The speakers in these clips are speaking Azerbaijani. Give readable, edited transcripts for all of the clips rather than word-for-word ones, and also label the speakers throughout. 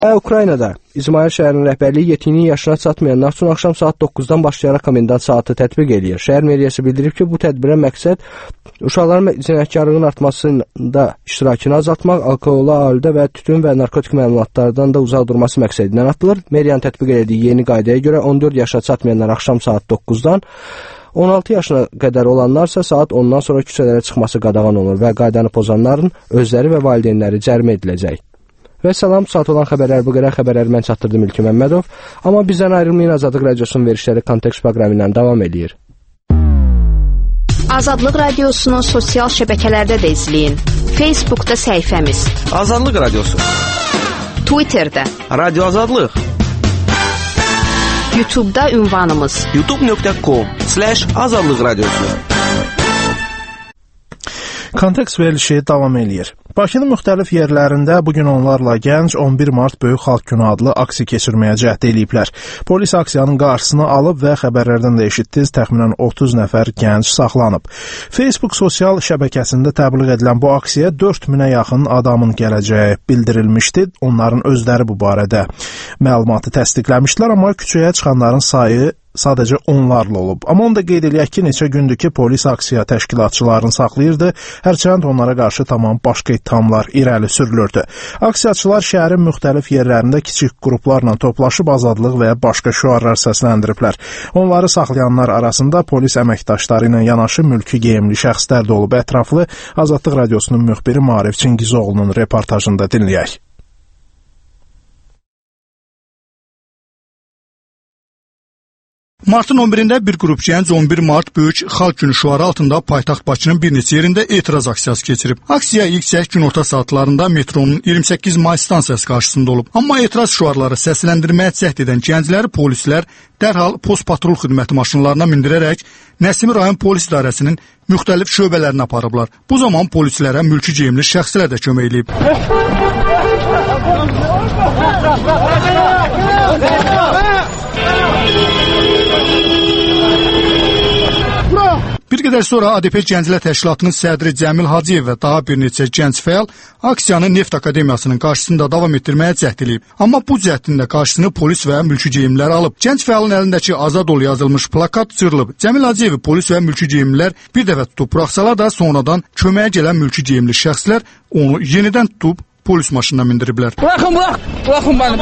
Speaker 1: Ukraynada İzmail şəhərinin rəhbərliyi yetkinlik yaşına çatmayanlar üçün axşam saat 9-dan başlayaraq komendant saatı tətbiq edir. Şəhər meriyası bildirib ki, bu tədbirə məqsəd uşaqların cinayətkarlığın artmasında iştirakını azaltmaq, alkohola aludə və tütün və narkotik məlumatlardan da uzaq durması məqsədindən atılır. Meriyanın tətbiq etdiyi yeni qaydaya görə 14 yaşına çatmayanlar axşam saat 9-dan, 16 yaşına qədər olanlarsa saat 10-dan sonra küçələrə çıxması qadağan olur və qaydanı pozanların özləri və valideynləri cərimə ediləcək. Və salam, saat olan xəbərlər bu qədər. Xəbərləri mən çatdırdım İlki Məmmədov. Amma bizdən ayrılmayın, Azadlıq Radiosunun verişləri Kontekst proqramı ilə davam edir.
Speaker 2: Azadlıq Radiosunu sosial şəbəkələrdə də izləyin. Facebookda səhifəmiz
Speaker 3: Azadlıq Radiosu,
Speaker 2: Twitterdə
Speaker 3: Radio Azadlıq,
Speaker 2: YouTube'da ünvanımız
Speaker 3: youtube.com/Azadlıq Radiosu.
Speaker 4: Kontekst verilişi davam eləyir. Bakının müxtəlif yerlərində bugün onlarla gənc 11 Mart Böyük Xalq Günü adlı aksiya keçirməyə cəhd eləyiblər. Polis aksiyanın qarşısını alıb və xəbərlərdən də eşitdiniz, təxminən 30 nəfər gənc saxlanıb. Facebook sosial şəbəkəsində təbliğ edilən bu aksiyaya 4000-ə yaxın adamın gələcəyi bildirilmişdi. Onların özləri bu barədə məlumatı təsdiqləmişdilər, amma küçəyə çıxanların sayı sadəcə onlarla olub. Amma onu da qeyd eləyək ki, neçə gündür ki, polis aksiya təşkilatçılarını saxlayırdı, hərçənd onlara qarşı tamam başqa ittihamlar irəli sürülürdü. Aksiyaçılar şəhərin müxtəlif yerlərində kiçik qruplarla toplaşıb azadlıq və başqa şüarlar səsləndiriblər. Onları saxlayanlar arasında polis əməkdaşları ilə yanaşı mülki geyimli şəxslər də olub. Ətraflı Azadlıq Radiosunun müxbiri Maarif Çingizoğlu'nun reportajında dinləyək.
Speaker 5: Martın 11-də bir qrup gənc 11 Mart Böyük Xalq Günü şüarı altında paytaxt Bakının bir neçə yerində etiraz aksiyası keçirib. Aksiya ilk səhər günorta saatlarında metronun 28 may stansiyası qarşısında olub. Amma etiraz şüarları səsləndirməyə cəhd edən gəncləri polislər dərhal post patrul xidməti maşınlarına mindirərək Nəsimi rayon polis idarəsinin müxtəlif şöbələrinə aparıblar. Bu zaman polislərə mülki geyimli şəxslər də kömək edib. Bir qədər sonra ADP Gənclər Təşkilatının sədri Cəmil Hacıyev və daha bir neçə gənc fəal aksiyanı Neft Akademiyasının qarşısında davam etdirməyə cəhd edib. Amma bu cəhdin də qarşısını polis və mülki geyimlilər alıb. Gənc fəalın əlindəki Azad ol yazılmış plakat cırılıb. Cəmil Hacıyevi polis və mülki geyimlilər bir dəfə tutub buraxsalar da sonradan köməyə gələn mülki geyimli şəxslər onu yenidən tutub polis maşınına mindiriblər.
Speaker 6: Bırakın beni,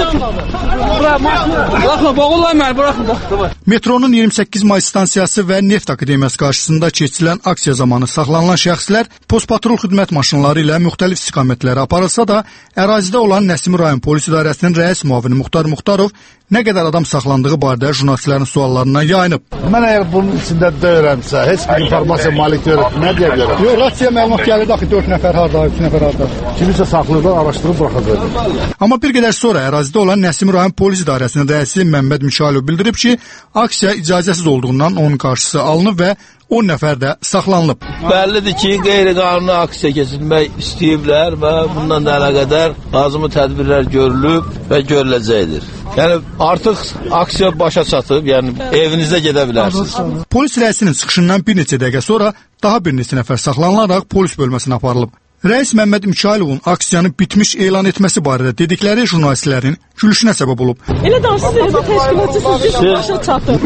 Speaker 6: bırakın, boğulmayın beni, bırakın.
Speaker 5: Metronun 28 may stansiyası və Neft Akademiyası qarşısında keçirilən aksiya zamanı saxlanılan şəxslər postpatrul xidmət maşınları ilə müxtəlif istiqamətlərə aparılsa da, ərazidə olan Nəsimi rayon polis idarəsinin rəis müavini Muxtar Muxtarov nə qədər adam saxlandığı barədə jurnalistlərin suallarından yayınıb.
Speaker 7: Mən əgər bunun içində deyirəmsə, heç bir informasiya malik deyirəm, nə deyə bilərəm?
Speaker 6: Yox, rasiya məlumat gəlir axı 4 nəfər harda, 2 nəfər harda.
Speaker 7: Kimisə saxlayırlar, araşdırıb buraxacaqlar.
Speaker 5: Amma bir qədər sonra ərazidə olan Nəsimi rayon polis idarəsinin rəisi Məmməd Mikailov bildirib ki, aksiya icazəsiz olduğundan onun qarşısı alınıb və 10 nəfər də saxlanılıb.
Speaker 8: Bəllidir ki, qeyri-qanuni aksiya keçirmək istəyiblər və bundan da əlaqədar lazımi tədbirlər görülüb və görüləcəkdir. Yəni artıq aksiya başa çatıb, yəni evinizdə gedə bilərsiniz.
Speaker 5: Polis rəisinin çıxışından bir neçə dəqiqə sonra daha bir neçə nəfər saxlanılaraq polis bölməsinə aparılıb. Rəis Məmməd Mikailovun aksiyanı bitmiş elan etməsi barədə dedikləri jurnalistlərin gülüşünə səbəb olub.
Speaker 9: Elə danışsınız, təşkilatçısınız, başa çatıb.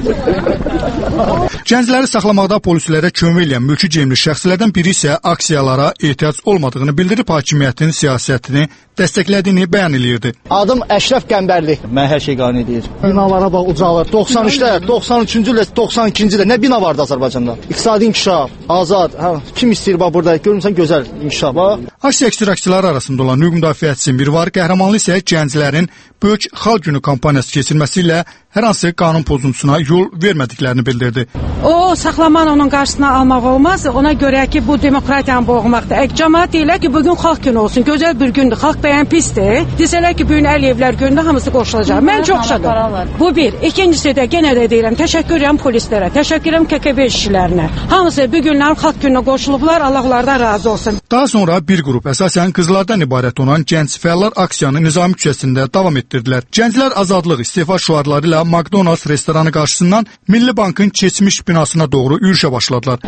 Speaker 5: Gəncləri saxlamaqda polislərə kömək edən mülki geyimli şəxslərdən biri isə aksiyalara ehtiyac olmadığını bildirib hakimiyyətin siyasətini dəstəklədiyini bəyan edirdi.
Speaker 10: Adım Əşrəf Qəmbərli. Mən hər şey qanun edir. Binalara bax ucalır. 93-də, 93-cü ilə 92-ci ilə nə bina vardı Azərbaycanda? İqtisadi inkişaf, azad, kim istəyir bax burada? Görürsən gözəl inkişaf.
Speaker 5: Aksiya iştirakçıları arasında olan hüquq müdafiəçisi Mirvar Qəhrəmanlı isə gənclərin Böyük Xalq Günü kampaniyası keçirməsi ilə hər hansı qanun pozuntusuna yol vermədiklərini bildirdi.
Speaker 9: O saxlaman onun qarşısına almaq olmaz. Ona görə ki, bu demokratiyanı boğmaqdır. Cəmaət deyirlər ki, bugün xalq günü olsun. Gözəl bir gündür. Xalq bəyən pisdir. Desələr ki, bugün Əliyevlər günündə hamısı qoşulacaq. Mən çox şadam. Bu bir. İkincisi də yenə də deyirəm, təşəkkür edirəm polislərə, təşəkkür edirəm KKB işçilərinə. Hamısı bu günlər xalq gününə qoşulublar. Allah onlardan razı olsun.
Speaker 5: Daha sonra bir qrup əsasən qızlardan ibarət olan gənc fəallar aksiyanı Nizami küçəsində davam etdirdilər. Gənclər azadlıq istefa şüarları ilə McDonald's restoranı qarşısından Milli Bankın keçmiş binasına doğru yürüşə başladılar.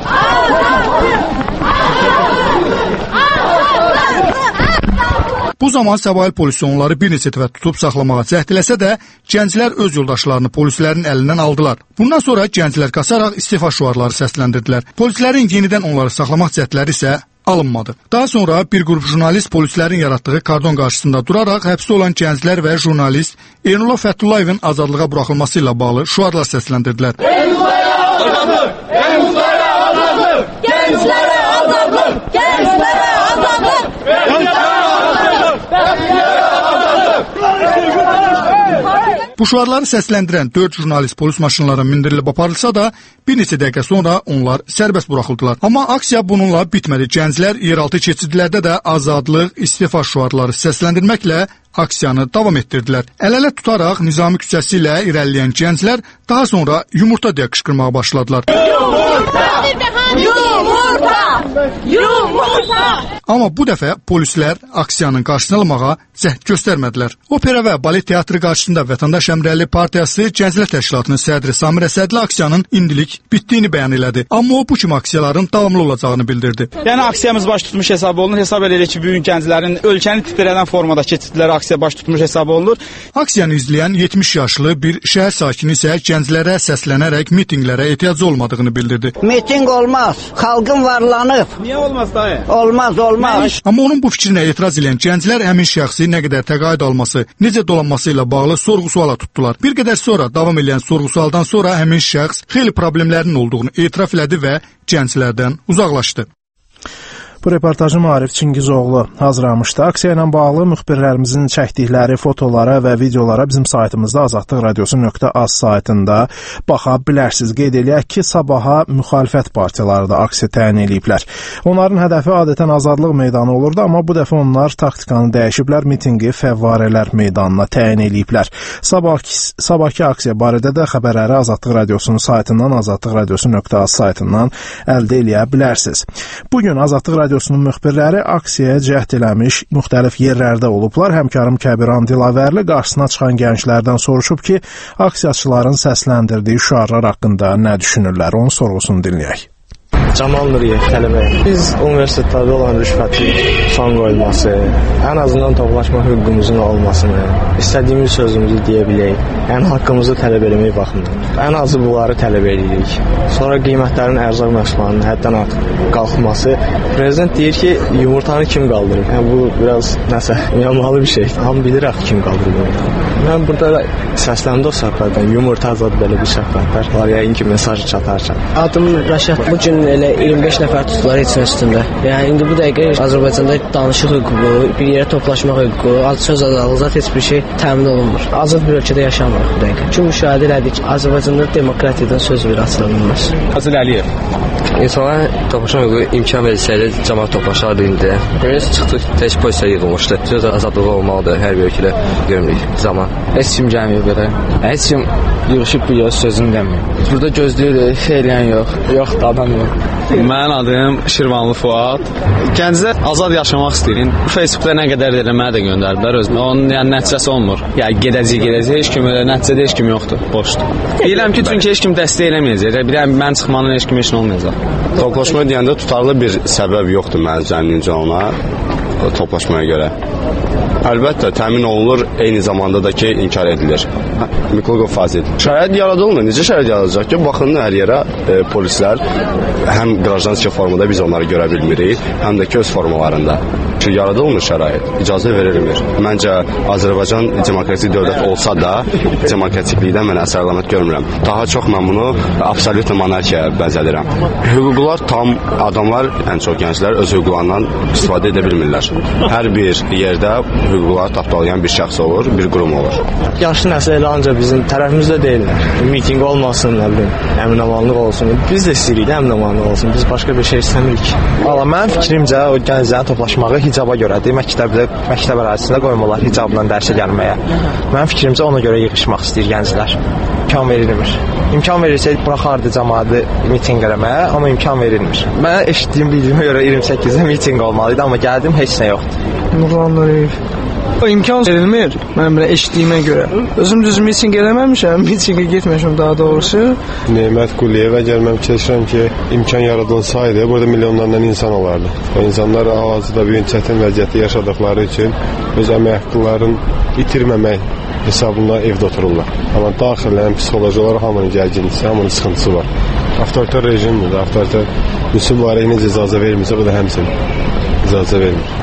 Speaker 5: Bu zaman Səbail polisi onları bir neçə dəfə tutub saxlamağa cəhd eləsə də, gənclər öz yoldaşlarını polislərin əlindən aldılar. Bundan sonra gənclər qaçaraq istefa şüarları səsləndirdilər. Polislərin yenidən onları saxlamaq cəhdləri isə alınmadı. Daha sonra bir qrup jurnalist polislərin yaratdığı kordon qarşısında duraraq həbsdə olan gənclər və jurnalist Elnur Fətullayevin azadlığa buraxılması ilə bağlı şüarlar səsləndirdilər.
Speaker 11: Gənclərə azadlıq! Gənclərə azadlıq! Gənclərə azadlıq! Gənclərə azadlıq! Gənclərə azadlıq!
Speaker 5: Bu şüarları səsləndirən 4 jurnalist polis maşınlarına mindirilib aparılsa da, bir neçə dəqiqə sonra onlar sərbəst buraxıldılar. Amma aksiya bununla bitmədi. Gənclər yeraltı keçidlərdə də azadlıq, istefa şüarları səsləndirməklə aksiyanı davam etdirdilər. Əl-ələ tutaraq Nizami küçəsi ilə irəliləyən gənclər daha sonra yumurta deyə qışqırmağa başladılar.
Speaker 11: Yumurta! Yumurta! Yumurta!
Speaker 5: Amma bu dəfə polislər aksiyanın qarşısını almağa cəhd göstərmədilər. Opera və balet teatrı qarşısında Vətəndaş Əmrəli Partiyası Gənclər Təşkilatının sədri Samir Əsədli aksiyanın indilik bitdiyini bəyan elədi. Amma o bu kimi aksiyaların davamlı olacağını bildirdi.
Speaker 12: Yəni aksiyamız baş tutmuş hesab olunur. Hesab edilir ki, bugün gənclərin ölkəni titrə edən formada keçidləri aksiya baş tutmuş hesab olunur.
Speaker 5: Aksiyanı izləyən 70 yaşlı bir şəhər sakini isə gənclərə səslənərək mitinqlərə ehtiyacı olmadığını bildirdi.
Speaker 13: Miting olmaz. Xalqın varlanıb.
Speaker 12: Niyə olmaz dayı?
Speaker 13: Olmaz, olmaz.
Speaker 5: Amma onun bu fikrinə etiraz edən gənclər həmin şəxsi nə qədər təqaüd alması, necə dolanması ilə bağlı sorğu-suala tutdular. Bir qədər sonra davam edən sorğu-sualdan sonra həmin şəxs xeyli problemlərinin olduğunu etiraf elədi və gənclərdən uzaqlaşdı.
Speaker 4: Bu reportajı Maarif Çingizoğlu hazırlamışdı. Aksiya ilə bağlı müxbirlərimizin çəkdikləri fotolara və videolara bizim saytımızda azadlıqradiosu.az saytında baxa bilərsiniz. Qeyd eləyək ki, sabaha müxalifət partiyaları da aksiya təyin eləyiblər. Onların hədəfi adətən Azadlıq meydanı olurdu, amma bu dəfə onlar taktikanı dəyişiblər, mitinqi Fəvvarələr meydanına təyin eləyiblər. Sabahki aksiya barədə də xəbərləri Azadlıq radiosunun saytından, azadlıqradiosu.az saytından əldə eləyə bilərsiniz. Bugün Azadlıq radiosunun müxbirləri aksiyaya cəhd eləmiş müxtəlif yerlərdə olublar. Həmkarım Kəbiran Dilavərli qarşısına çıxan gənclərdən soruşub ki, aksiyaçıların səsləndirdiyi şüarlar haqqında nə düşünürlər? Onun sorğusunu dinləyək.
Speaker 14: Camal Nuriyev tələbə. Biz universitetlərdə olan rüşvəti son qoyulması, ən azından toplaşma hüququmuzun olmasını, istədiyimiz sözümüzü deyə bilək, yəni haqqımızı tələb eləmək baxımından. Ən azı bunları tələb edirik. Sonra qiymətlərin ərzaq məhsullarının həddən artıq qalxması. Prezident deyir ki, yumurtanı kim qaldırır? Yəni bu biraz nəsə yamalı bir şey. Hamı bilirək kim qaldırır yumurtanı. Mən burada səsləndim o söhbətdən, yumurta azad belə bir söhbətlər var, yəqin ki, mesajı çatarca.
Speaker 15: Adım Rəşad. Bu gün elə 25 nəfər tutular heç nə üstündə. Yəni indi bu dəqiqə Azərbaycanda danışıq hüququ, bir yerə toplaşmaq hüququ, söz azadlığı heç bir şey təmin olunmur. Azad bir ölkədə yaşamırıq bu dəqiqə. Çünki müşahidə elədik ki, Azərbaycanda demokratiyadan söz bir açıla bilməz.
Speaker 12: Fazıl Əliyev.
Speaker 16: İnsanlara toplaşma hüququ imkan verilsəydi, cəmaət toplaşardı indi. Biz çıxdıq, tək polisiya yığılmışdı. Söz azadlığı olmalıdır hər bir ölkədə görmürük zaman.
Speaker 17: Heç kim gəlməyib belə. Heç kim yığışıb bir yox sözünü deməyə. Burada gözləyirik, eləyən yox. Yoxdur, adam yox.
Speaker 18: Mənim adım Şirvanlı Fuad. Gənclər azad yaşamaq istəyir. Facebookda nə qədər də mənə də göndərdilər özünə. Onun yəni nəticəsi olmur. Yəni gedəcək, heç kim elə nəticədə heç kim yoxdur, boşdur. Deyirəm ki, çünki heç kim dəstək eləməyəcək. Bir dənə mən çıxmanın heç kim heç nə olmayacaq.
Speaker 19: Toplaşma deyəndə tutarlı bir səbəb yoxdur mənim zənnimcə ona toplaşmaya görə. Əlbəttə, təmin olunur, eyni zamanda da ki, inkar edilir. Miklogov Fazil. Şərait yaradılmır. Necə şərait yaradılacaq ki, baxın hər yerə polislər həm qrajdanski formada biz onları görə bilmirik, həm də ki, öz formalarında. Çünki yaradılmır şərait, icazə verilmir. Məncə, Azərbaycan demokratik dövlət olsa da, demokratiklikdən mən əsərləmət görmürəm. Daha çox mən bunu absolut monarxiyaya bənzədirəm. Hüquqlar tam, adamlar, ən çox gənclər öz hüquqlarından istifadə edə bilmirlər. Hər bir yerdə hüquqları tapdalayan bir şəxs olur, bir qurum olur.
Speaker 14: Yaşlı nəsil elə ancaq bizim tərəfimizdə deyirlər. Miting olmasın, nə bilim, əmin-amanlıq olsun. Biz də istəyirik, əmin-amanlıq olsun. Biz başqa bir şey istəmirik.
Speaker 20: Valla mənim fikrimcə o gənclərin toplaşmağı hicaba görədir. Məktəb ərazisində qoymalar hicabla dərsə gəlməyə. Mənim fikrimcə ona görə yığışmaq istəyir gənclər. İmkan verilmir. İmkan verilsəydi buraxardı cəmaatı miting eləməyə, amma imkan verilmir. Mən eşitdiyim, bildiyimə görə 28-də miting olmalıydı, amma gəldim heç nə yoxdur.
Speaker 21: Nurlan Nuriyev. İmkan verilmir. Mən belə eşitdiyimə görə. Özüm düz miting eləməmişəm, mitingə getməmişəm daha doğrusu.
Speaker 22: Nemət Quliyev, əgər mən fikirləşirəm ki, imkan yaradılsaydı, burada milyonlarla insan olardı. Və insanlar hal-hazırda bir çətin vəziyyətdə yaşadıkları üçün öz əmək haqqlarını itirməmək hesabında evdə otururlar. Amma daxilən psixoloji olaraq hamının gərginlisi, hamının sıxıntısı var. Avtoritar rejimdir, avtoritar Müslüm Barəyə necə icazə vermirsə, o da həmçinin icazə vermir.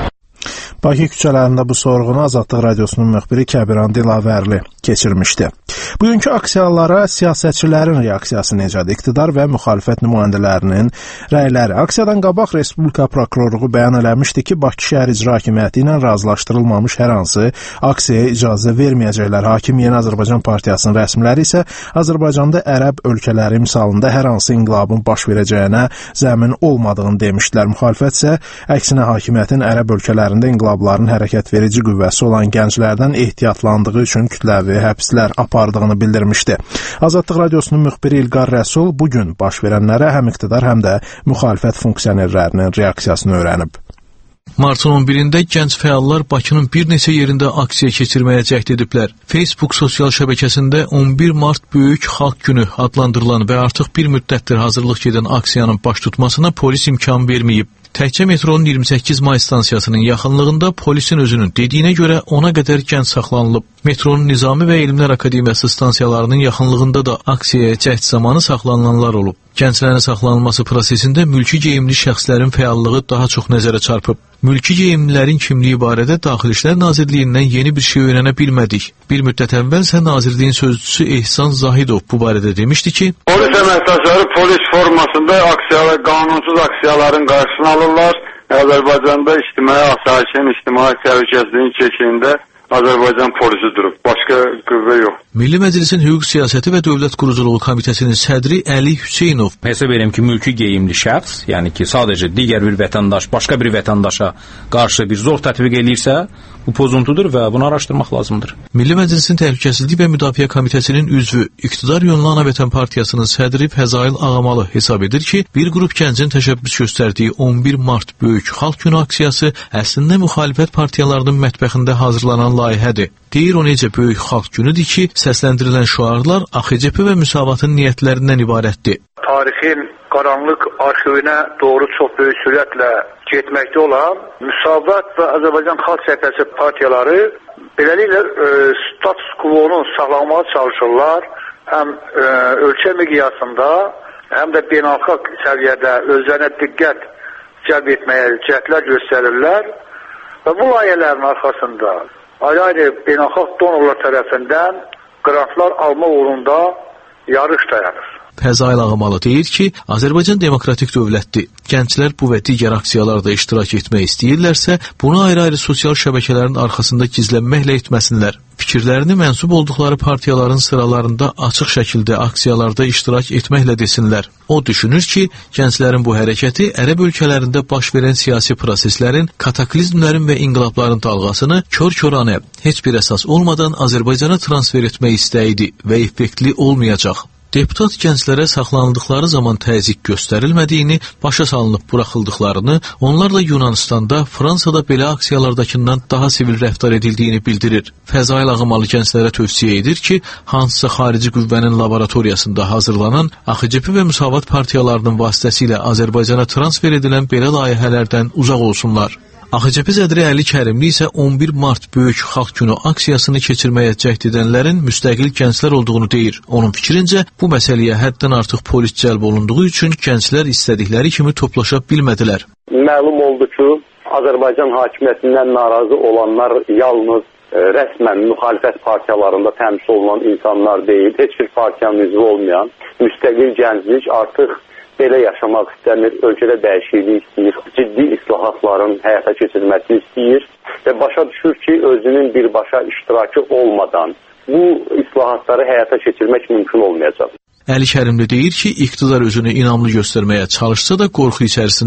Speaker 4: Bakı küçələrində bu sorğunu Azadlıq Radiosunun müxbiri Kəbiran Dilavərli keçirmişdi. Bugünkü aksiyalara siyasətçilərin reaksiyası necədir? İqtidar və müxalifət nümayəndələrinin rəyləri. Aksiyadan qabaq Respublika Prokurorluğu bəyan eləmişdi ki, Bakı şəhər icra hakimiyyəti ilə razılaşdırılmamış hər hansı aksiyaya icazə verməyəcəklər. Hakim Yeni Azərbaycan Partiyasının rəsmiləri isə Azərbaycanda ərəb ölkələri misalında hər hansı inqilabın baş verəcəyinə zəmin olmadığını demişdilər. Müxalifət isə əksinə hakimiyyətin ərəb ölkələrində inqilabların hərəkət verici qüvvəsi olan gənclərdən ehtiyatlandığı üçün kütləvi həbslər apardığını bildirmişdi. Azadlıq Radiosunun müxbiri İlqar Rəsul bugün baş verənlərə həm iqtidar, həm də müxalifət funksionerlərinin reaksiyasını öyrənib.
Speaker 23: Martın 11-də gənc fəallar Bakının bir neçə yerində aksiya keçirməyə cəhd ediblər. Facebook sosial şəbəkəsində 11 mart Böyük Xalq Günü adlandırılan və artıq bir müddətdir hazırlıq gedən aksiyanın baş tutmasına polis imkan verməyib. Təkcə metronun 28 may stansiyasının yaxınlığında polisin özünün dediyinə görə 10-a qədər gənc saxlanılıb. Metronun Nizami və Elmlər Akademiyası stansiyalarının yaxınlığında da aksiyaya cəhd zamanı saxlanılanlar olub. Gənclərin saxlanılması prosesində mülki geyimli şəxslərin fəallığı daha çox nəzərə çarpıb. Mülki geyimlilərin kimliyi barədə Daxili İşlər Nazirliyindən yeni bir şey öyrənə bilmədik. Bir müddət əvvəlsə Nazirliyin sözçüsü Ehsan Zahidov bu barədə demişdi ki,
Speaker 24: polis əməkdaşları polis formasında aksiyalar, qanunsuz aksiyaların qarşısını alırlar. Azərbaycanda ictimai asayişin, ictimai təhlükəsizliyin keşiyində Azərbaycan polisi durub, başqa qüvvə yox.
Speaker 23: Milli Məclisin Hüquq Siyasəti və Dövlət Quruculuğu Komitəsinin sədri Əli Hüseynov
Speaker 25: hesab edirəm ki, mülki geyimli şəxs, yəni ki, sadəcə digər bir vətəndaş, başqa bir vətəndaşa qarşı bir zor tətbiq eləyirsə, bu pozuntudur və bunu araşdırmaq lazımdır.
Speaker 23: Milli Məclisin Təhlükəsizlik və Müdafiə Komitəsinin üzvü, İqtidar Yönlü Ana Vətən Partiyasının sədri Fəzail Ağamalı hesab edir ki, bir qrup gəncin təşəbbüs göstərdiyi 11 mart Böyük Xalq Günü aksiyası əslində müxalifət partiyalarının mətbəxində hazırlanan layihədir. Deyir, o necə böyük xalq günüdür ki, səsləndirilən şüarlar AXCP və müsavatın niyyətlərindən ibarətdir.
Speaker 26: Tarixin qaranlıq arxivinə doğru çox böyük sürətlə getməkdə olan Müsavat və Azərbaycan Xalq Cəbhəsi partiyaları beləliklə status quo-nu saxlamağa çalışırlar. Həm ölkə miqyasında, həm də beynəlxalq səviyyədə özlərinə diqqət cəlb etməyə cəhdlər göstərirlər və bu layihələrin arxasında ayrı-ayrı beynəlxalq donorlar tərəfindən qrantlar alma uğrunda yarış dayanır.
Speaker 23: Fəzail Ağamalı deyir ki, Azərbaycan demokratik dövlətdir. Gənclər bu və digər aksiyalarda iştirak etmək istəyirlərsə, bunu ayrı-ayrı sosial şəbəkələrin arxasında gizlənməklə etməsinlər. Fikirlərini mənsub olduqları partiyaların sıralarında açıq şəkildə aksiyalarda iştirak etməklə desinlər. O düşünür ki, gənclərin bu hərəkəti ərəb ölkələrində baş verən siyasi proseslərin, kataklizmlərin və inqilabların dalğasını kör-körənə, heç bir əsas olmadan Azərbaycana transfer etmək istəyidir və effektli olmayacaq. Deputat gənclərə saxlanıldıqları zaman təzyiq göstərilmədiyini, başa salınıb buraxıldıqlarını, onlarla Yunanistanda, Fransada belə aksiyalardakından daha sivil rəftar edildiyini bildirir. Fəzail Ağamalı gənclərə tövsiyə edir ki, hansısa xarici qüvvənin laboratoriyasında hazırlanan AXCP və Müsavat partiyalarının vasitəsilə Azərbaycana transfer edilən belə layihələrdən uzaq olsunlar. AXCP sədri Əli Kərimli isə 11 mart Böyük Xalq Günü aksiyasını keçirməyə cəhd edənlərin müstəqil gənclər olduğunu deyir. Onun fikrincə, bu məsələyə həddən artıq polis cəlb olunduğu üçün gənclər istədikləri kimi toplaşa bilmədilər.
Speaker 27: Məlum oldu ki, Azərbaycan hakimiyyətindən narazı olanlar yalnız rəsmən müxalifət partiyalarında təmsil olunan insanlar deyil, heç bir partiyanın üzvü olmayan müstəqil gənclik artıq belə yaşamaq istəmir, ölkədə dəyişiklik istəyir, ciddi islahatların həyata keçirilməsini istəyir və başa düşür ki, özünün birbaşa iştirakı olmadan bu islahatları həyata keçirmək mümkün olmayacaq.
Speaker 23: Əli Kərimli deyir ki, iqtidar özünü inamlı göstərməyə çalışsa da qorxu içərisindədir.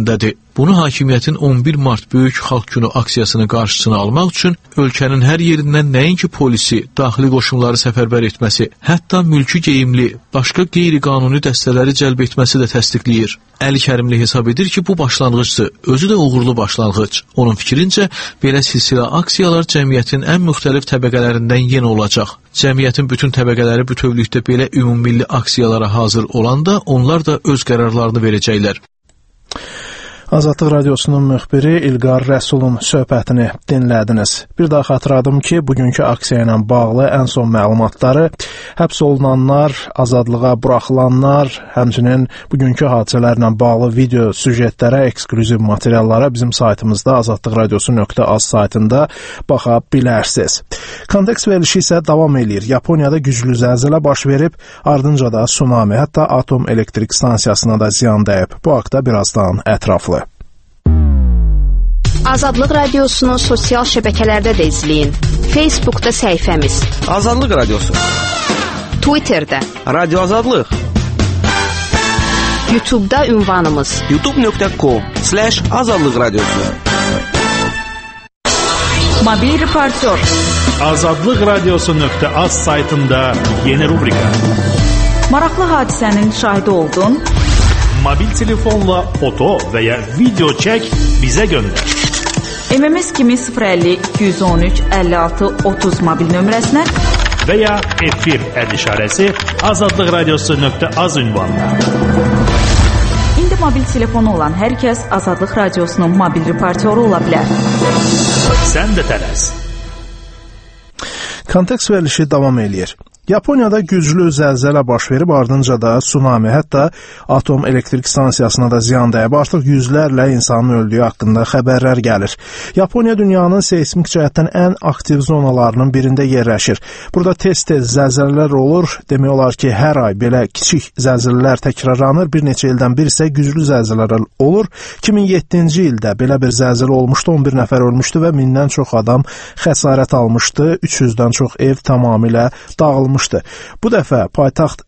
Speaker 23: Bunu hakimiyyətin 11 mart Böyük Xalq Günü aksiyasının qarşısını almaq üçün ölkənin hər yerindən nəinki polisi, daxili qoşunları səfərbər etməsi, hətta mülki geyimli, başqa qeyri-qanuni dəstələri cəlb etməsi də təsdiqləyir. Əli Kərimli hesab edir ki, bu başlanğıcdır, özü də uğurlu başlanğıc. Onun fikrincə, belə silsilə aksiyalar cəmiyyətin ən müxtəlif təbəqələrindən yenə olacaq. Cəmiyyətin bütün təbəqələri bütövlükdə belə ümummilli aksiyalara hazır olanda, onlar da öz qərarlarını verəcəklər.
Speaker 4: Azadlıq Radiosunun müxbiri İlqar Rəsulun söhbətini dinlədiniz. Bir daha xatırladım ki, bugünkü aksiya ilə bağlı ən son məlumatları həbs olunanlar, azadlığa buraxılanlar, həmçinin bugünkü hadisələrlə bağlı video süjetlərə, eksklüziv materiallara bizim saytımızda azadlıqradiosu.az saytında baxa bilərsiniz. Kontekst verilişi isə davam eləyir. Yaponiyada güclü zəlzələ baş verib, ardınca da tsunami, hətta atom elektrik stansiyasına da ziyan dəyib. Bu haqda birazdan ətraflı.
Speaker 1: Azadlıq Radiosunu sosial şəbəkələrdə də izləyin. Facebookda səhifəmiz
Speaker 2: Azadlıq Radiosu,
Speaker 1: Twitterdə
Speaker 2: Radio Azadlıq,
Speaker 1: YouTube'da ünvanımız
Speaker 2: youtube.com/Azadlıq Radiosu.
Speaker 1: Mobil reportör
Speaker 3: Azadlıq Radiosu.az saytında yeni rubrika.
Speaker 1: Maraqlı hadisənin şahidi oldun.
Speaker 3: Mobil telefonla foto və ya video çək, bizə göndər.
Speaker 1: MMS kimi 050 213 56 30 mobil nömrəsinə
Speaker 3: və ya efir işarəsi azadlıqradiosu.az ünvanına.
Speaker 1: İndi mobil telefonu olan hər kəs Azadlıq Radiosunun mobil reportyoru ola bilər.
Speaker 3: Sən də tələs.
Speaker 4: Kontekst verilişi davam eləyir. Yaponiyada güclü zəlzələ baş verib, ardınca da tsunami, hətta atom elektrik stansiyasına da ziyan dəyib. Artıq yüzlərlə insanın öldüyü haqqında xəbərlər gəlir. Yaponiya dünyanın seismik cəhətdən ən aktiv zonalarının birində yerləşir. Burada tez-tez zəlzələlər olur. Demək olar ki, hər ay belə kiçik zəlzələlər təkrarlanır. Bir neçə ildən bir isə güclü zəlzələlər olur. 2007-ci ildə belə bir zəlzələ olmuşdu. 11 nəfər ölmüşdü və 1000-dən çox adam xəsarət almışdı. 300-dən çox ev tamamilə dağılmışdı. Bu dəfə paytaxt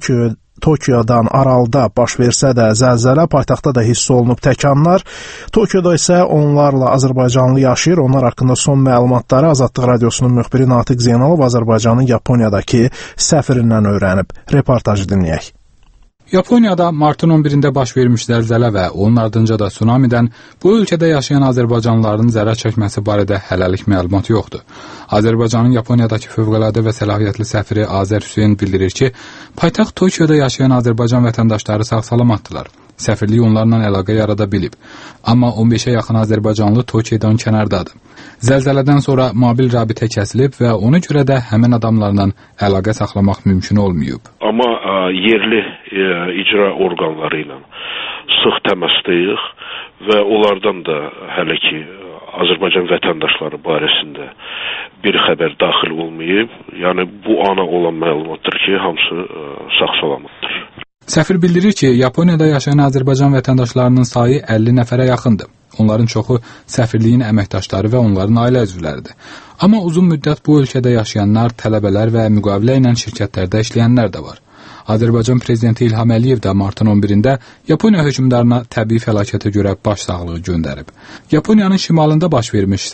Speaker 4: Tokyodan aralıda baş versə də zəlzələ paytaxtda da hiss olunub təkanlar. Tokyoda isə onlarla Azərbaycanlı yaşayır. Onlar haqqında son məlumatları Azadlıq Radiosunun müxbiri Natiq Zeynalov Azərbaycanın Yaponiyadakı səfirindən öyrənib. Reportajı dinləyək.
Speaker 6: Yaponiyada martın 11-də baş vermiş zəlzələ və onun ardınca da tsunamidən bu ölkədə yaşayan azərbaycanlıların zərər çəkməsi barədə hələlik məlumat yoxdur. Azərbaycanın Yaponiyadakı fövqəladə və səlahiyyətli səfiri Azər Hüseyn bildirir ki, paytaxt Tokyoda yaşayan Azərbaycan vətəndaşları sağ-salamatdılar. Səfirlik onlarla əlaqə yarada bilib. Amma 15-ə yaxın Azərbaycanlı Tokyodan kənardadır. Zəlzələdən sonra mobil rabitə kəsilib və ona görə də həmin adamlarla əlaqə saxlamaq mümkün olmayıb.
Speaker 7: Amma yerli icra orqanları ilə sıx təmasdayıq və onlardan da hələ ki Azərbaycan vətəndaşları barəsində bir xəbər daxil olmayıb. Yəni bu ana olan məlumatdır ki, hamısı sağ-salamatdır.
Speaker 6: Səfir bildirir ki, Yaponiyada yaşayan Azərbaycan vətəndaşlarının sayı 50 nəfərə yaxındır. Onların çoxu səfirliyin əməkdaşları və onların ailə üzvləridir. Amma uzun müddət bu ölkədə yaşayanlar, tələbələr və müqavilə ilə şirkətlərdə işləyənlər də var. Azərbaycan prezidenti İlham Əliyev də martın 11-də Yaponiya hökmdarına təbii fəlakətə görə başsağlığı göndərib. Yaponiyanın şimalında baş vermiş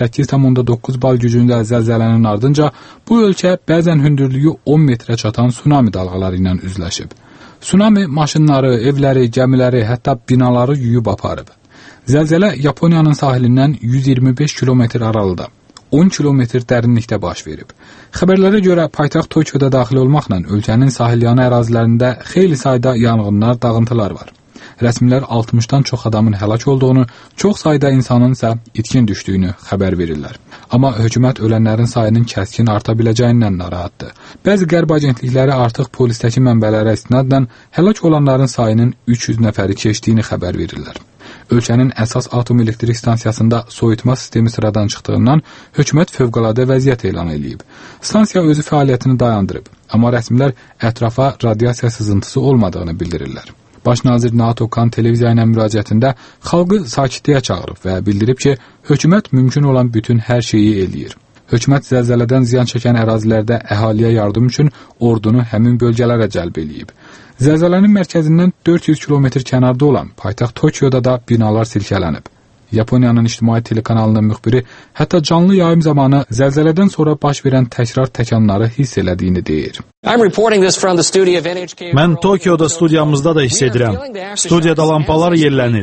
Speaker 6: 8,9 bal gücündə zəlzələnin ardınca bu ölkə bəzən hündürlüyü 10 metrə çatan tsunami dalğaları ilə üzləşib. Tsunami maşınları, evləri, gəmiləri, hətta binaları yuyub aparıb. Zəlzələ Yaponiyanın sahilindən 125 kilometr aralıda, 10 kilometr dərinlikdə baş verib. Xəbərlərə görə paytaxt Tokyoda daxil olmaqla ölkənin sahilyanı ərazilərində xeyli sayda yanğınlar, dağıntılar var. Rəsmilər 60-dan çox adamın həlak olduğunu, çox sayda insanın isə itkin düşdüyünü xəbər verirlər. Amma hökumət ölənlərin sayının kəskin arta biləcəyindən narahatdır. Bəzi qərb agentlikləri artıq polisdəki mənbələrə istinadla həlak olanların sayının 300 nəfəri keçdiyini xəbər verirlər. Ölkənin əsas atom elektrik stansiyasında soyutma sistemi sıradan çıxdığından hökumət fövqəladə vəziyyət elan edib. Stansiya özü fəaliyyətini dayandırıb, amma rəsmilər ətrafa radiasiya sızıntısı olmadığını bildirirlər. Baş nazir NATO Kan televiziya ilə müraciətində xalqı sakitliyə çağırıb və bildirib ki, hökumət mümkün olan bütün hər şeyi eləyir. Hökumət zəlzələdən ziyan çəkən ərazilərdə əhaliyə yardım üçün ordunu həmin bölgələrə cəlb eləyib. Zəlzələnin mərkəzindən 400 kilometr kənarda olan paytaxt Tokyoda da binalar silkələnib. Yaponiyanın ictimai telekanalının müxbiri hətta canlı yayım zamanı zəlzələdən sonra baş verən təkrar təkanları hiss elədiyini deyir.
Speaker 3: Mən Tokyoda studiyamızda da hiss edirəm. Studiyada lampalar yellənir.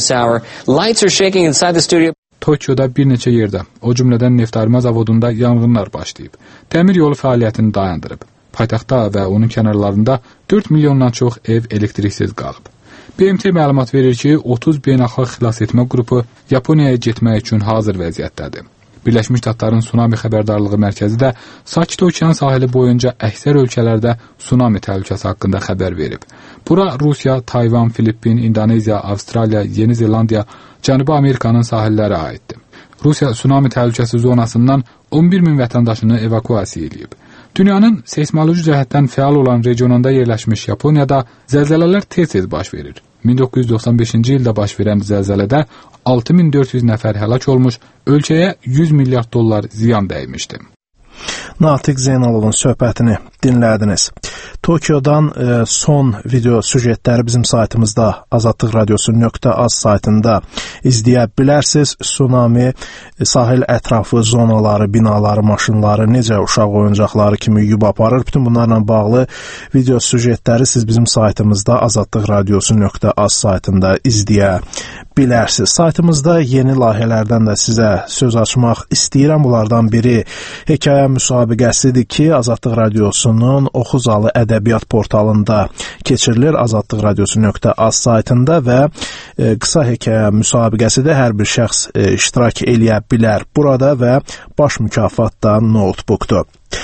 Speaker 6: Tokyoda bir neçə yerdə, o cümlədən neftarima zavodunda yanğınlar başlayıb. Dəmir yolu fəaliyyətini dayandırıb. Paytaxtda və onun kənarlarında 4 milyondan çox ev elektriksiz qalıb. BMT məlumat verir ki, 30 beynəlxalq xilasetmə qrupu Yaponiyaya getmək üçün hazır vəziyyətdədir. Birləşmiş Ştatların Tsunami Xəbərdarlığı Mərkəzi də Sakit Okean sahili boyunca əksər ölkələrdə tsunami təhlükəsi haqqında xəbər verib. Bura Rusiya, Tayvan, Filippin, İndoneziya, Avstraliya, Yeni Zelandiya, Cənubi Amerikanın sahilləri aiddir. Rusiya tsunami təhlükəsi zonasından 11 min vətəndaşını evakuasiya edib. Dünyanın seysmoloji cəhətdən fəal olan regionunda yerləşmiş Yaponiyada zəlzələlər tez-tez baş verir. 1995-ci ildə baş verən zəlzələdə 6400 nəfər həlak olmuş, ölkəyə 100 milyard dollar ziyan dəymişdi.
Speaker 4: Natiq Zeynalovun söhbətini dinlədiniz. Tokyodan son video süjetləri bizim saytımızda azadlıqradiosu.az saytında izləyə bilərsiniz. Tsunami, sahil ətrafı zonaları, binaları, maşınları necə uşaq oyuncaqları kimi yuyub aparır. Bütün bunlarla bağlı video süjetləri siz bizim saytımızda azadlıqradiosu.az saytında izləyə bilərsiniz. Saytımızda yeni layihələrdən də sizə söz açmaq istəyirəm. Bunlardan biri hekayə müsabiqəsidir ki, Azadlıq Radiosunun Oxuzalı ədəbiyyat portalında keçirilir. Azadlıqradiosu.az saytında və qısa hekayə müsabiqəsi də hər bir şəxs iştirak eləyə bilər burada və baş mükafat da notebookdur.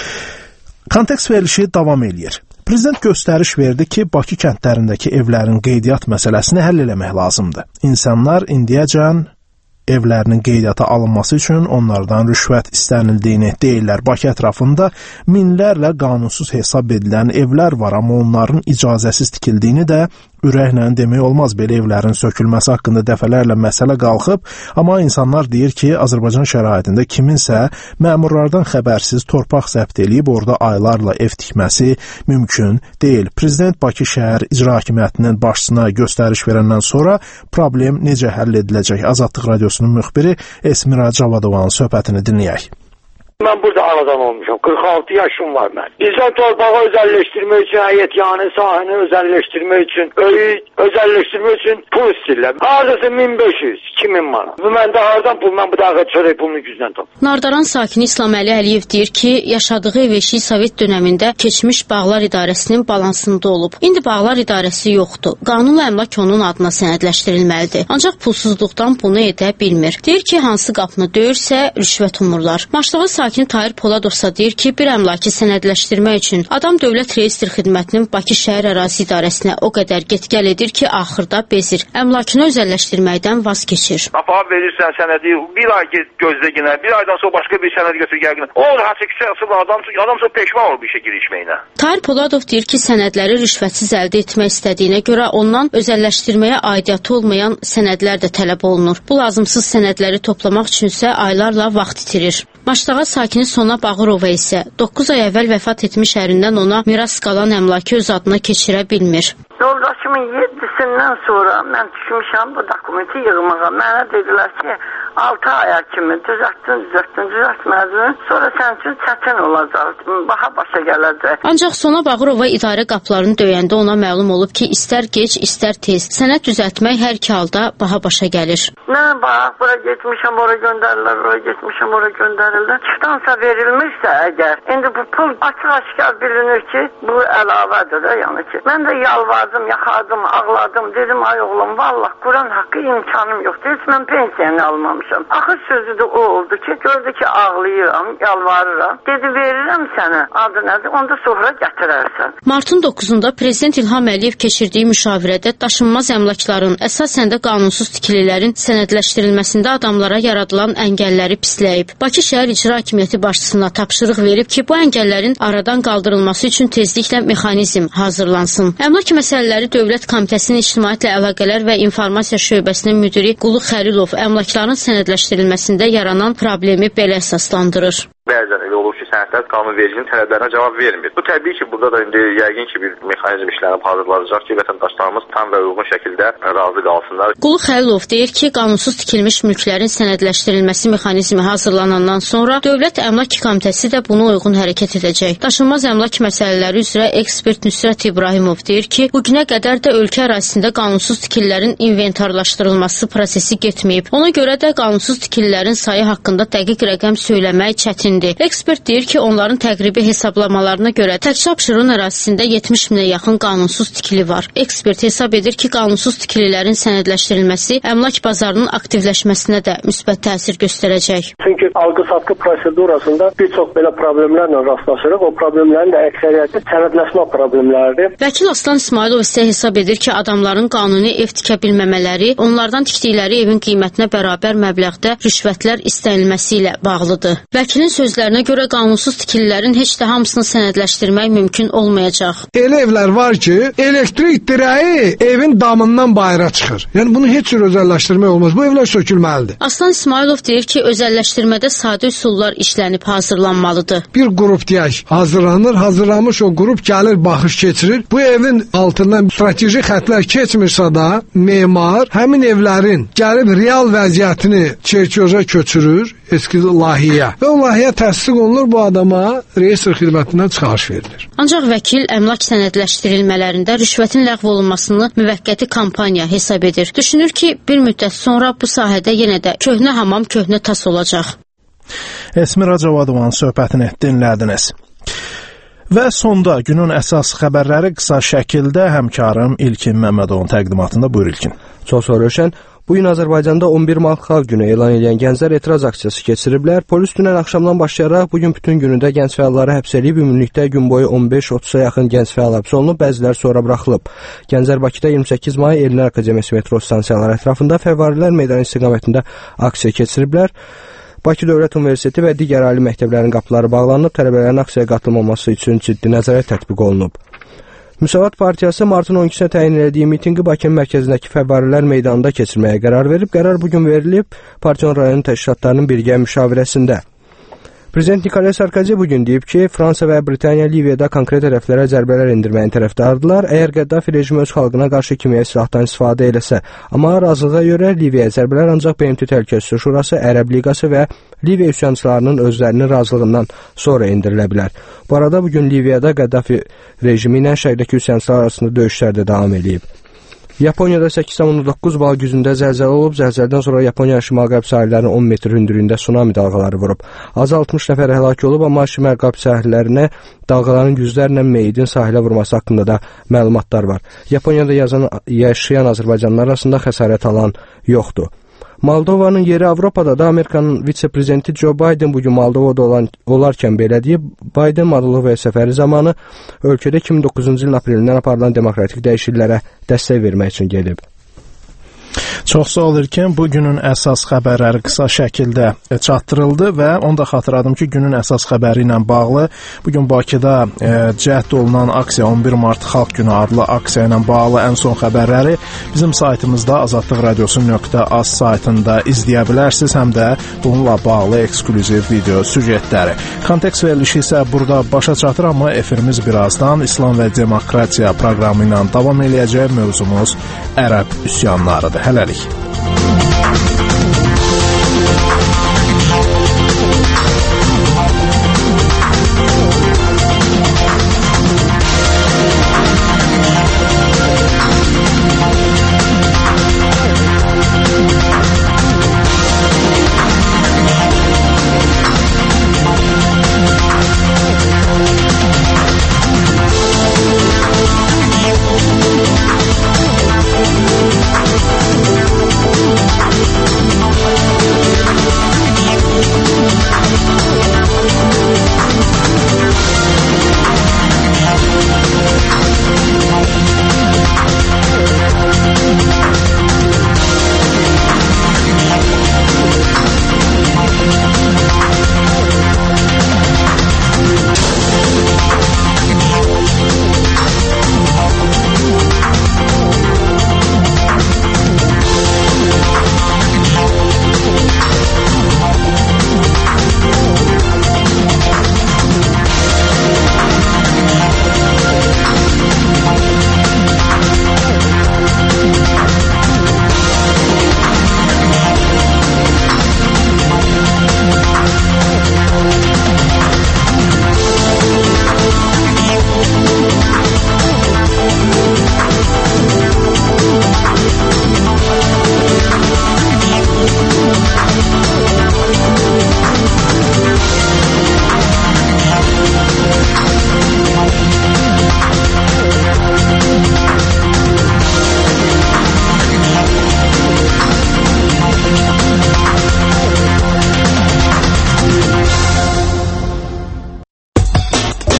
Speaker 4: Kontekst verilişi davam eləyir. Prezident göstəriş verdi ki, Bakı kəndlərindəki evlərin qeydiyyat məsələsini həll eləmək lazımdır. İnsanlar indiyəcən evlərinin qeydiyyata alınması üçün onlardan rüşvət istənildiyini deyirlər. Bakı ətrafında minlərlə qanunsuz hesab edilən evlər var, amma onların icazəsiz tikildiyini də ürəklə demək olmaz. Belə evlərin sökülməsi haqqında dəfələrlə məsələ qalxıb, amma insanlar deyir ki, Azərbaycan şəraitində kiminsə məmurlardan xəbərsiz torpaq zəbt eləyib orada aylarla ev tikməsi mümkün deyil. Prezident Bakı şəhər icra hakimiyyətinin başçısına göstəriş verəndən sonra problem necə həll ediləcək? Azadlıq Radiosunun müxbiri Esmira Cavadovanın söhbətini dinləyək.
Speaker 26: Mən burada anadan olmuşam. 46 yaşım var mən. İnsan torpağı özəlləşdirmək üçün, həyətyanı sahəni özəlləşdirmək üçün, özəlləşdirmək üçün pul istəyirlər. Hardasa 1500, 2000 manat. Bu məndə hardan pul? Mən bu dağı çörək pulunu gücdən tapım.
Speaker 5: Nardaran sakini İslaməli Əliyev deyir ki, yaşadığı ev eşiyi Sovet dönəmində keçmiş Bağlar İdarəsinin balansında olub. İndi Bağlar İdarəsi yoxdur. Qanunla əmlak onun adına sənədləşdirilməlidir. Ancaq pulsuzluqdan bunu edə bilmir. Deyir ki, hansı qapını döyürsə rüşvət umurlar. Maçlığı sakin Tahir Poladovsa deyir ki, bir əmlakı sənədləşdirmək üçün adam Dövlət Reyestr Xidmətinin Bakı şəhər ərazi idarəsinə o qədər get-gəl edir ki, axırda bezir. Əmlakını özəlləşdirməkdən vaz keçir.
Speaker 26: Apar verirsən sənədi, bir ay gözlə yenə, bir aydan sonra başqa bir sənəd götür gəlginə. O həqiqətən asıl adam sonra peşman olur bir işə girişməyinə.
Speaker 5: Tahir Poladov deyir ki, sənədləri rüşvətsiz əldə etmək istədiyinə görə ondan özəlləşdirməyə aidiyyatı olmayan sənədlər də tələb olunur. Bu lazımsız sənədləri toplamaq üçünsə aylarla vaxt itirir. Maçdağa sakini Sona Bağırova isə 9 ay əvvəl vəfat etmiş ərindən ona miras qalan əmlakı öz adına keçirə bilmir.
Speaker 8: Yoldaşımın 7-sindən sonra mən düşmüşəm bu dokumenti yığmağa. Mənə dedilər ki, 6 aya kimi düzəltmədin, sonra sən üçün çətin olacaq, baha başa gələcək.
Speaker 5: Ancaq Sona Bağırova idarə qapılarını döyəndə ona məlum olub ki, istər gec, istər tez, sənəd düzəltmək hər iki halda baha başa gəlir.
Speaker 8: Mən bax, bura getmişəm, ora göndərirlər, ora getmişəm, ora göndərirlər. Kitansa verilmişsə əgər, indi bu pul açıq-aşkar bilinir ki, bu əlavədir də, yəni ki. Mən də yalvardım, yaxardım, ağladım, dedim, ay oğlum, vallah, Quran haqqı imkanım yoxdur, heç mən pensiyanı almamışam. Axır sözü də o oldu ki, gördü ki, ağlayıram, yalvarıram, dedi, verirəm sənə, adı nədir, onda sonra gətirərsən.
Speaker 5: Martın 9-da Prezident İlham Əliyev keçirdiyi müşavirədə daşınmaz əmlakların, əsasən də qanunsuz tikililərin sənədləşdirilməsində adamlara yaradılan əngəlləri pisləyib. Bakı şəhər icra hakimiyyəti başçısına tapşırıq verib ki, bu əngəllərin aradan qaldırılması üçün tezliklə mexanizm hazırlansın. Əmlak məsələləri Dövlət Komitəsinin İctimaiyyətlə Əlaqələr və İnformasiya şöbəsinin müdiri Qulu Xəlilov əmlakların sənədləşdirilməsində yaranan problemi belə əsaslandırır.
Speaker 9: Bəzən elə olur ki, sənədlər qanunvericinin tələblərinə cavab vermir. Bu təbii ki, burada da indi yəqin ki, bir mexanizm işlənib hazırlanacaq ki, vətəndaşlarımız tam və uyğun şəkildə razı qalsınlar.
Speaker 5: Qulu Xəlilov deyir ki, qanunsuz tikilmiş mülklərin sənədləşdirilməsi mexanizmi hazırlanandan sonra Dövlət Əmlak Komitəsi də buna uyğun hərəkət edəcək. Daşınmaz əmlak məsələləri üzrə ekspert Nüsrət İbrahimov deyir ki, bu günə qədər də ölkə ərazisində qanunsuz tikililərin inventarlaşdırılması prosesi getməyib. Ona görə də qanunsuz tikililərin sayı haqqında dəqiq rəqəm söyləmək çətindir. Ekspert deyir ki, onların təqribi hesablamalarına görə təkcə Abşeron ərazisində 70 minə yaxın qanunsuz tikili var. Ekspert hesab edir ki, qanunsuz tikililərin sənədləşdirilməsi əmlak bazarının aktivləşməsinə də müsbət təsir göstərəcək.
Speaker 10: Çünki alqı-satqı prosedurasında bir çox belə problemlərlə rastlaşırıq. O problemlərin də əksəriyyəti sənədləşmə problemləridir.
Speaker 5: Vəkil Aslan İsmailov isə hesab edir ki, adamların qanuni ev tikə bilməmələri onlardan tikdikləri evin qiymətinə bərabər məbləğdə rüşvətlər istənilməsi ilə bağlıdır. Vəkilin sözlərinə görə qanunsuz tikililərin heç də hamısını sənədləşdirmək mümkün olmayacaq.
Speaker 11: Elə evlər var ki, elektrik dirəyi evin damından bayıra çıxır. Yəni bunu heç cür özəlləşdirmək olmaz. Bu evlər sökülməlidir.
Speaker 5: Aslan İsmailov deyir ki, özəlləşdirmədə sadə üsullar işlənib hazırlanmalıdır.
Speaker 11: Bir qrup deyək, hazırlanmış o qrup gəlir, baxış keçirir. Bu evin altından strateji xətlər keçmirsə da, memar həmin evlərin gəlib real vəziyyətini çerçoja köçürür, eski layihəyə və o layihə təsdiq olunur, bu adama reyestr xidmətindən çıxarış verilir.
Speaker 5: Ancaq vəkil əmlak sənədləşdirilmələrində rüşvətin ləğv olunmasını müvəqqəti kampaniya hesab edir. Düşünür ki, bir müddət sonra bu sahədə yenə də köhnə hamam köhnə tas olacaq.
Speaker 4: Esmira Cavadovanın söhbətini dinlədiniz. Və sonda günün əsas xəbərləri qısa şəkildə həmkarım İlkin Məmmədovun təqdimatında. Buyur İlkin.
Speaker 12: Çox sağ olun. Bu gün Azərbaycanda 11 mart xalq günü elan edən gənclər etiraz aksiyası keçiriblər. Polis dünən axşamdan başlayaraq bugün bütün günündə gənc fəalları həbs edib, ümumilikdə gün boyu 15-30-a yaxın gənc fəal həbs olunub, bəziləri sonra buraxılıb. Gənclər Bakıda 28 may Elnər Akademiyası metro stansiyaları ətrafında Fəvvarilər meydanı istiqamətində aksiya keçiriblər. Bakı Dövlət Universiteti və digər ali məktəblərin qapıları bağlanıb, tələbələrin aksiyaya qatılmaması üçün ciddi nəzarət tətbiq olunub. Müsavat Partiyası martın 12-sinə təyin elədiyi mitinqi Bakının mərkəzindəki Fəvvarilər meydanında keçirməyə qərar verib. Qərar bugün verilib partiyanın rayon təşkilatlarının birgə müşavirəsində. Prezident Nikolay Sarkozy bugün deyib ki, Fransa və Britaniya Liviyada konkret tərəflərə zərbələr indirməyin tərəfdardılar, əgər Qəddafi rejimi öz xalqına qarşı kimyəvi silahdan istifadə eləsə. Amma razılığa görə Liviyaya zərbələr ancaq BMT Təhlükəsizlik Şurası, Ərəb Liqası və Liviya üsyançılarının özlərinin razılığından sonra indirilə bilər. Bu arada bugün Liviyada Qəddafi rejimi ilə şərqdəki üsyançılar arasında döyüşlər də davam edib. Yaponiyada 8,9 bal gücündə zəlzələ olub. Zəlzələdən sonra Yaponiya şimal-qərb sahillərinin 10 metr hündürlüyündə tsunami dalğaları vurub. Az 60 nəfər həlak olub, amma şimal-qərb sahillərinə dalğaların yüzlərlə meyidin sahilə vurması haqqında da məlumatlar var. Yaponiyada yaşayan Azərbaycanlılar arasında xəsarət alan yoxdur. Moldovanın yeri Avropada da Amerikanın vitse-prezidenti Joe Biden bugün Moldovada olarkən belə deyib, Biden Moldovaya səfəri zamanı ölkədə 2009-cu ilin aprelindən aparılan demokratik dəyişikliklərə dəstək vermək üçün gedib.
Speaker 4: Çox sağ ol İlkin. Bu günün əsas xəbərləri qısa şəkildə çatdırıldı və onu da xatırladım ki, günün əsas xəbəri ilə bağlı bugün Bakıda cəhd olunan aksiya 11 mart Xalq Günü adlı aksiya ilə bağlı ən son xəbərləri bizim saytımızda azadlıqradiosu.az saytında izləyə bilərsiniz, həm də bununla bağlı eksklüziv video süjetləri. Kontekst verilişi isə burada başa çatır, amma efirimiz birazdan İslam və Demokratiya proqramı ilə davam eləyəcək. Mövzumuz ərəb üsyanlarıdır. Hələlik.